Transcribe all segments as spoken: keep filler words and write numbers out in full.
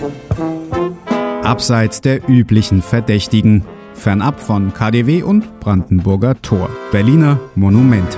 Abseits der üblichen Verdächtigen, fernab von K D W und Brandenburger Tor, Berliner Monumente.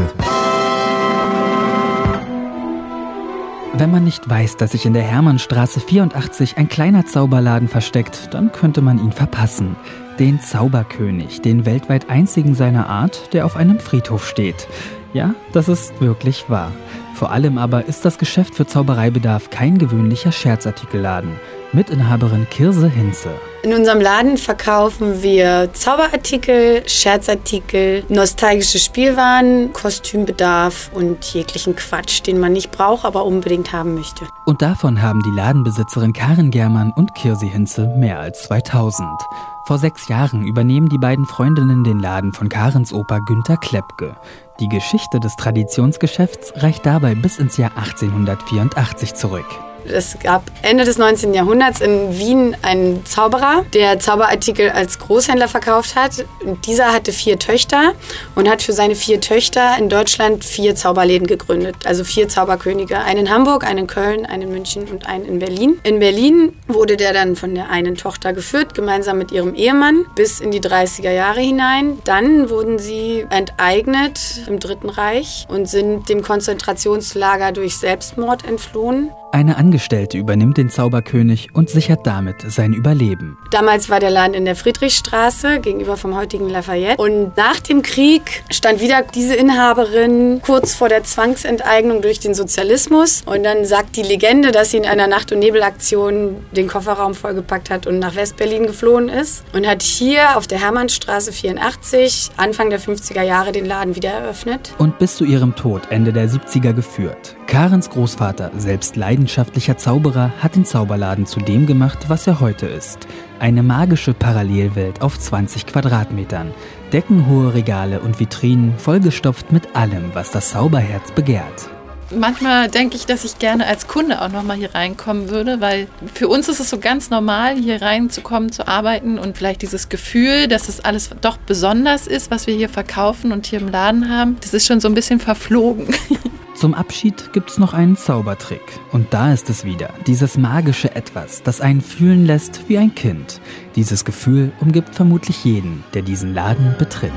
Wenn man nicht weiß, dass sich in der Hermannstraße vierundachtzig ein kleiner Zauberladen versteckt, dann könnte man ihn verpassen. Den Zauberkönig, den weltweit einzigen seiner Art, der auf einem Friedhof steht. Ja, das ist wirklich wahr. Vor allem aber ist das Geschäft für Zaubereibedarf kein gewöhnlicher Scherzartikelladen. Mitinhaberin Kirse Hinze. In unserem Laden verkaufen wir Zauberartikel, Scherzartikel, nostalgische Spielwaren, Kostümbedarf und jeglichen Quatsch, den man nicht braucht, aber unbedingt haben möchte. Und davon haben die Ladenbesitzerin Karin Germann und Kirsi Hinze mehr als zweitausend. Vor sechs Jahren übernehmen die beiden Freundinnen den Laden von Karins Opa Günter Klepke. Die Geschichte des Traditionsgeschäfts reicht dabei bis ins Jahr achtzehnhundertvierundachtzig zurück. Es gab Ende des neunzehnten Jahrhunderts in Wien einen Zauberer, der Zauberartikel als Großhändler verkauft hat. Und dieser hatte vier Töchter und hat für seine vier Töchter in Deutschland vier Zauberläden gegründet. Also vier Zauberkönige. Einen in Hamburg, einen in Köln, einen in München und einen in Berlin. In Berlin wurde der dann von der einen Tochter geführt, gemeinsam mit ihrem Ehemann, bis in die dreißiger Jahre hinein. Dann wurden sie enteignet im Dritten Reich und sind dem Konzentrationslager durch Selbstmord entflohen. Eine Angestellte übernimmt den Zauberkönig und sichert damit sein Überleben. Damals war der Laden in der Friedrichstraße, gegenüber vom heutigen Lafayette. Und nach dem Krieg stand wieder diese Inhaberin kurz vor der Zwangsenteignung durch den Sozialismus. Und dann sagt die Legende, dass sie in einer Nacht- und Nebelaktion den Kofferraum vollgepackt hat und nach West-Berlin geflohen ist. Und hat hier auf der Hermannstraße vierundachtzig, Anfang der fünfziger Jahre, den Laden wieder eröffnet. Und bis zu ihrem Tod Ende der siebziger geführt. Karins Großvater, selbst leidenschaftlicher Zauberer, hat den Zauberladen zu dem gemacht, was er heute ist. Eine magische Parallelwelt auf zwanzig Quadratmetern. Deckenhohe Regale und Vitrinen, vollgestopft mit allem, was das Zauberherz begehrt. Manchmal denke ich, dass ich gerne als Kunde auch nochmal hier reinkommen würde, weil für uns ist es so ganz normal, hier reinzukommen, zu arbeiten und vielleicht dieses Gefühl, dass es alles doch besonders ist, was wir hier verkaufen und hier im Laden haben, das ist schon so ein bisschen verflogen. Zum Abschied gibt's noch einen Zaubertrick. Und da ist es wieder, dieses magische Etwas, das einen fühlen lässt wie ein Kind. Dieses Gefühl umgibt vermutlich jeden, der diesen Laden betritt.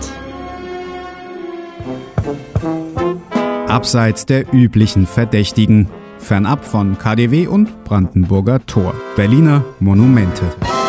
Abseits der üblichen Verdächtigen, fernab von K D W und Brandenburger Tor, Berliner Monumente.